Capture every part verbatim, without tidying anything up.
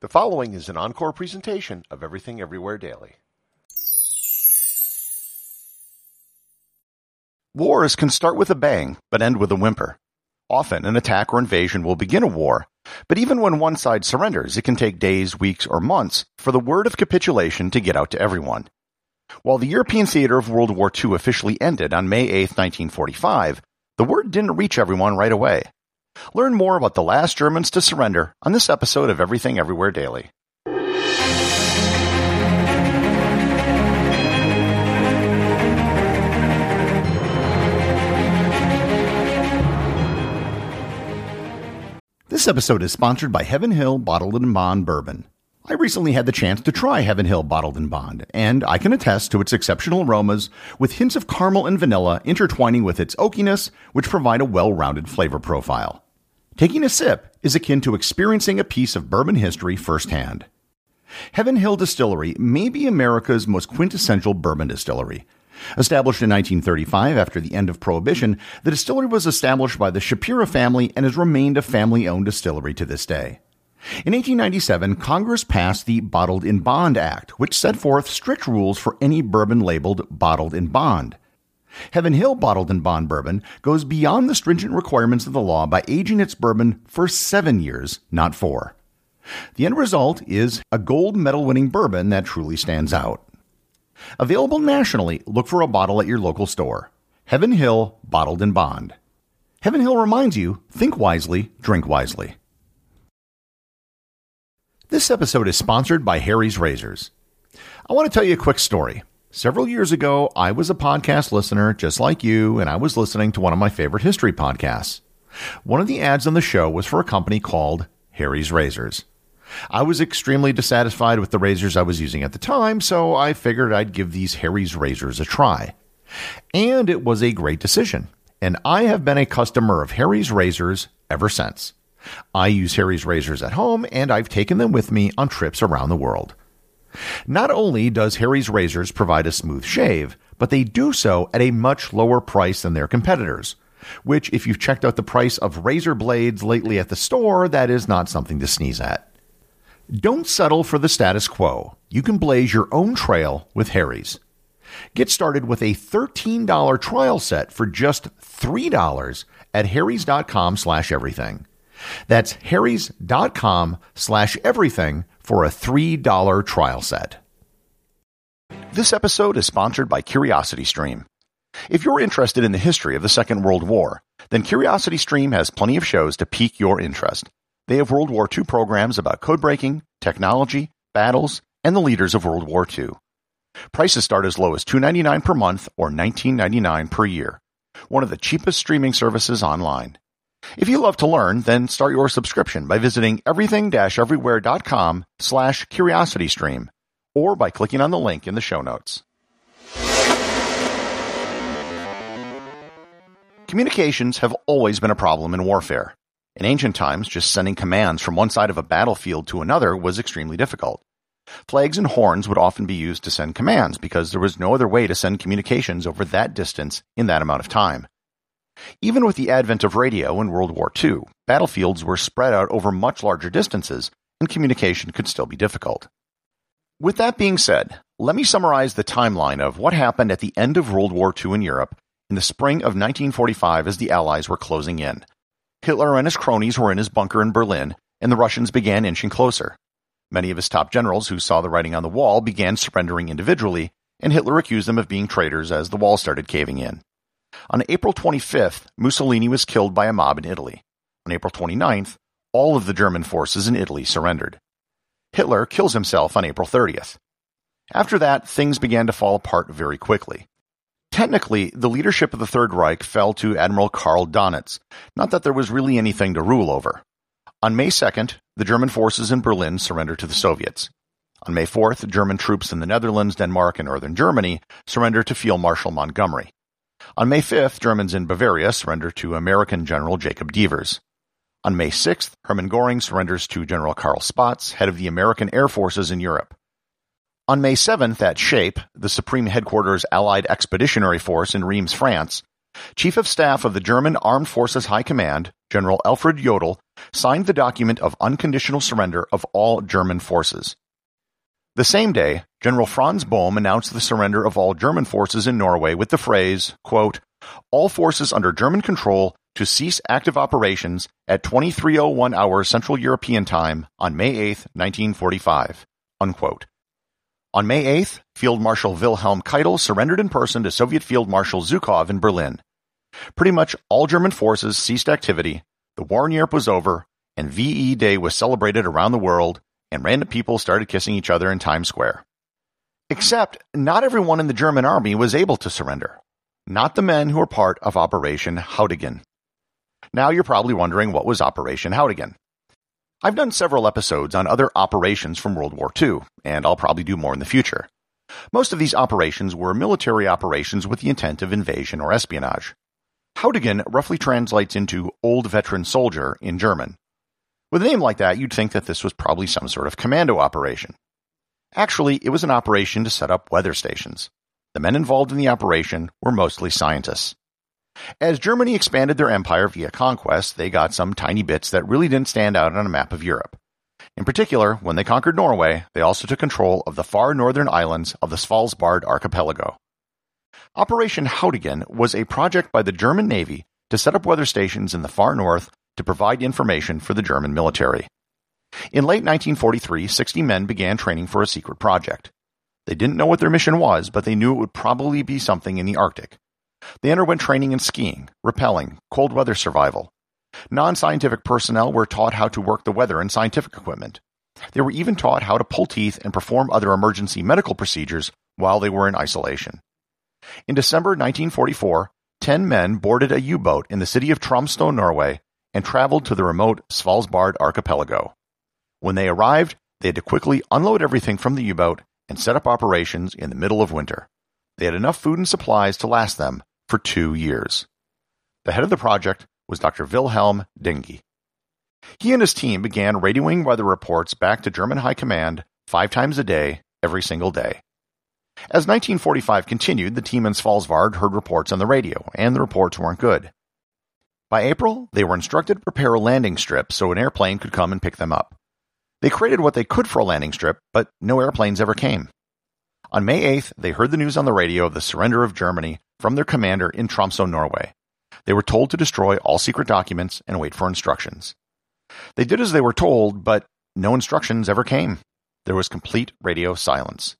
The following is an encore presentation of Everything Everywhere Daily. Wars can start with a bang, but end with a whimper. Often, an attack or invasion will begin a war, but even when one side surrenders, it can take days, weeks, or months for the word of capitulation to get out to everyone. While the European theater of World War Two officially ended on May eighth, nineteen forty-five, the word didn't reach everyone right away. Learn more about the last Germans to surrender on this episode of Everything Everywhere Daily. This episode is sponsored by Heaven Hill Bottled and Bond Bourbon. I recently had the chance to try Heaven Hill Bottled and Bond, and I can attest to its exceptional aromas with hints of caramel and vanilla intertwining with its oakiness, which provide a well-rounded flavor profile. Taking a sip is akin to experiencing a piece of bourbon history firsthand. Heaven Hill Distillery may be America's most quintessential bourbon distillery. Established in nineteen thirty-five after the end of Prohibition, the distillery was established by the Shapira family and has remained a family-owned distillery to this day. In eighteen ninety-seven, Congress passed the Bottled in Bond Act, which set forth strict rules for any bourbon labeled Bottled in Bond. Heaven Hill Bottled in Bond Bourbon goes beyond the stringent requirements of the law by aging its bourbon for seven years, not four. The end result is a gold medal-winning bourbon that truly stands out. Available nationally, look for a bottle at your local store. Heaven Hill Bottled in Bond. Heaven Hill reminds you, think wisely, drink wisely. This episode is sponsored by Harry's Razors. I want to tell you a quick story. Several years ago, I was a podcast listener just like you, and I was listening to one of my favorite history podcasts. One of the ads on the show was for a company called Harry's Razors. I was extremely dissatisfied with the razors I was using at the time, so I figured I'd give these Harry's Razors a try. And it was a great decision, and I have been a customer of Harry's Razors ever since. I use Harry's Razors at home, and I've taken them with me on trips around the world. Not only does Harry's Razors provide a smooth shave, but they do so at a much lower price than their competitors, which, if you've checked out the price of razor blades lately at the store, that is not something to sneeze at. Don't settle for the status quo. You can blaze your own trail with Harry's. Get started with a thirteen dollars trial set for just three dollars at harrys.com slash everything. That's harrys.com slash everything for a three dollars trial set. This episode is sponsored by CuriosityStream. If you're interested in the history of the Second World War, then CuriosityStream has plenty of shows to pique your interest. They have World War Two programs about code breaking, technology, battles, and the leaders of World War Two. Prices start as low as two dollars and ninety-nine cents per month or nineteen ninety-nine dollars per year. One of the cheapest streaming services online. If you love to learn, then start your subscription by visiting everything-everywhere.com slash curiositystream or by clicking on the link in the show notes. Communications have always been a problem in warfare. In ancient times, just sending commands from one side of a battlefield to another was extremely difficult. Flags and horns would often be used to send commands because there was no other way to send communications over that distance in that amount of time. Even with the advent of radio in World War Two, battlefields were spread out over much larger distances, and communication could still be difficult. With that being said, let me summarize the timeline of what happened at the end of World War Two in Europe in the spring of nineteen forty-five as the Allies were closing in. Hitler and his cronies were in his bunker in Berlin, and the Russians began inching closer. Many of his top generals who saw the writing on the wall began surrendering individually, and Hitler accused them of being traitors as the wall started caving in. On April twenty-fifth, Mussolini was killed by a mob in Italy. On April twenty-ninth, all of the German forces in Italy surrendered. Hitler kills himself on April thirtieth. After that, things began to fall apart very quickly. Technically, the leadership of the Third Reich fell to Admiral Karl Donitz, not that there was really anything to rule over. On May second, the German forces in Berlin surrendered to the Soviets. On May fourth, German troops in the Netherlands, Denmark, and northern Germany surrendered to Field Marshal Montgomery. On May fifth, Germans in Bavaria surrendered to American General Jacob Devers. On May sixth, Hermann Göring surrenders to General Karl Spaatz, head of the American Air Forces in Europe. On May seventh, at SHAPE, the Supreme Headquarters Allied Expeditionary Force in Reims, France, Chief of Staff of the German Armed Forces High Command, General Alfred Jodl, signed the document of unconditional surrender of all German forces. The same day, General Franz Bohm announced the surrender of all German forces in Norway with the phrase, quote, "All forces under German control to cease active operations at twenty-three oh one hours Central European Time on May eighth, nineteen forty-five, unquote. On May eighth, Field Marshal Wilhelm Keitel surrendered in person to Soviet Field Marshal Zhukov in Berlin. Pretty much all German forces ceased activity, the war in Europe was over, and V E Day was celebrated around the world, and random people started kissing each other in Times Square. Except, not everyone in the German army was able to surrender. Not the men who were part of Operation Haudegen. Now you're probably wondering what was Operation Haudegen. I've done several episodes on other operations from World War Two, and I'll probably do more in the future. Most of these operations were military operations with the intent of invasion or espionage. Haudegen roughly translates into Old Veteran Soldier in German. With a name like that, you'd think that this was probably some sort of commando operation. Actually, it was an operation to set up weather stations. The men involved in the operation were mostly scientists. As Germany expanded their empire via conquest, they got some tiny bits that really didn't stand out on a map of Europe. In particular, when they conquered Norway, they also took control of the far northern islands of the Svalbard archipelago. Operation Haudegen was a project by the German Navy to set up weather stations in the far north to provide information for the German military. In late nineteen forty-three, sixty men began training for a secret project. They didn't know what their mission was, but they knew it would probably be something in the Arctic. They underwent training in skiing, rappelling, cold weather survival. Non-scientific personnel were taught how to work the weather and scientific equipment. They were even taught how to pull teeth and perform other emergency medical procedures while they were in isolation. In December nineteen forty-four, ten men boarded a U-boat in the city of Tromsø, Norway, and traveled to the remote Svalbard archipelago. When they arrived, they had to quickly unload everything from the U-boat and set up operations in the middle of winter. They had enough food and supplies to last them for two years. The head of the project was Doctor Wilhelm Denge. He and his team began radioing weather reports back to German High Command five times a day, every single day. As nineteen forty-five continued, the team in Svalbard heard reports on the radio, and the reports weren't good. By April, they were instructed to prepare a landing strip so an airplane could come and pick them up. They created what they could for a landing strip, but no airplanes ever came. On May eighth, they heard the news on the radio of the surrender of Germany from their commander in Tromsø, Norway. They were told to destroy all secret documents and wait for instructions. They did as they were told, but no instructions ever came. There was complete radio silence.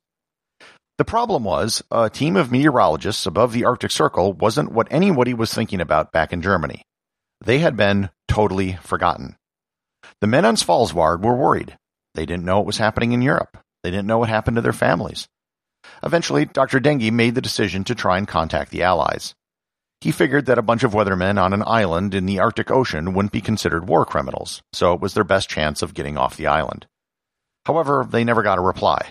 The problem was, a team of meteorologists above the Arctic Circle wasn't what anybody was thinking about back in Germany. They had been totally forgotten. The men on Svalbard were worried. They didn't know what was happening in Europe. They didn't know what happened to their families. Eventually, Doctor Denge made the decision to try and contact the Allies. He figured that a bunch of weathermen on an island in the Arctic Ocean wouldn't be considered war criminals, so it was their best chance of getting off the island. However, they never got a reply.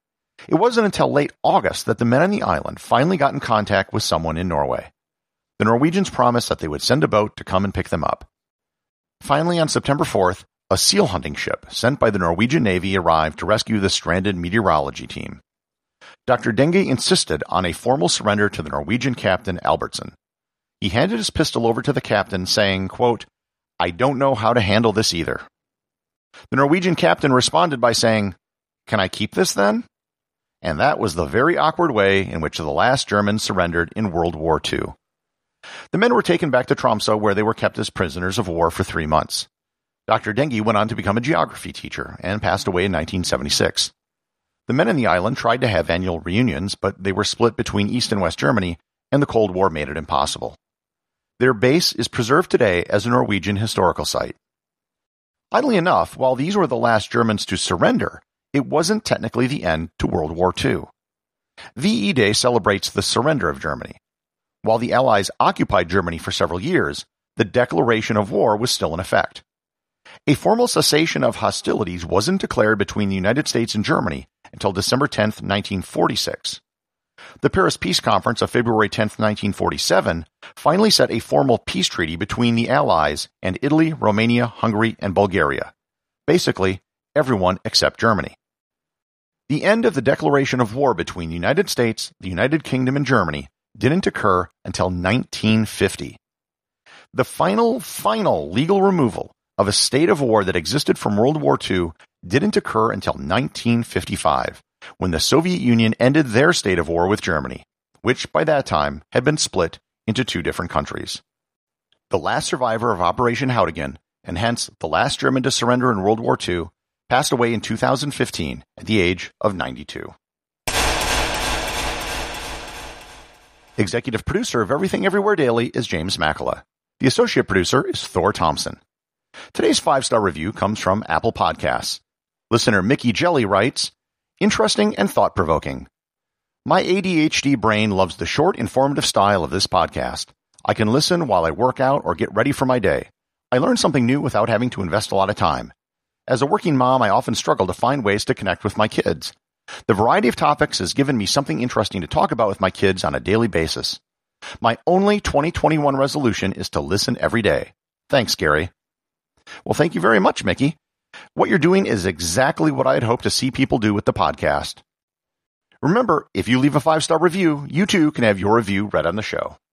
It wasn't until late August that the men on the island finally got in contact with someone in Norway. The Norwegians promised that they would send a boat to come and pick them up. Finally, on September fourth, a seal hunting ship sent by the Norwegian Navy arrived to rescue the stranded meteorology team. Doctor Denge insisted on a formal surrender to the Norwegian captain Albertsen. He handed his pistol over to the captain, saying, quote, "I don't know how to handle this either." The Norwegian captain responded by saying, "Can I keep this then?" And that was the very awkward way in which the last Germans surrendered in World War Two. The men were taken back to Tromsø, where they were kept as prisoners of war for three months. Doctor Denge went on to become a geography teacher and passed away in nineteen seventy-six. The men in the island tried to have annual reunions, but they were split between East and West Germany, and the Cold War made it impossible. Their base is preserved today as a Norwegian historical site. Oddly enough, while these were the last Germans to surrender, it wasn't technically the end to World War Two. V E Day celebrates the surrender of Germany. While the Allies occupied Germany for several years, the declaration of war was still in effect. A formal cessation of hostilities wasn't declared between the United States and Germany until December tenth, nineteen forty-six. The Paris Peace Conference of February tenth, nineteen forty-seven finally set a formal peace treaty between the Allies and Italy, Romania, Hungary, and Bulgaria. Basically, everyone except Germany. The end of the declaration of war between the United States, the United Kingdom, and Germany didn't occur until nineteen fifty. The final, final legal removal of a state of war that existed from World War Two didn't occur until nineteen fifty-five, when the Soviet Union ended their state of war with Germany, which by that time had been split into two different countries. The last survivor of Operation Haudegen, and hence the last German to surrender in World War Two, passed away in two thousand fifteen at the age of ninety-two. Executive producer of Everything Everywhere Daily is James Makala. The associate producer is Thor Thompson. Today's five-star review comes from Apple Podcasts. Listener Mickey Jelly writes, "Interesting and thought-provoking. My A D H D brain loves the short, informative style of this podcast. I can listen while I work out or get ready for my day. I learn something new without having to invest a lot of time. As a working mom, I often struggle to find ways to connect with my kids. The variety of topics has given me something interesting to talk about with my kids on a daily basis. My only twenty twenty-one resolution is to listen every day. Thanks, Gary." Well, thank you very much, Mickey. What you're doing is exactly what I had hoped to see people do with the podcast. Remember, if you leave a five-star review, you too can have your review read on the show.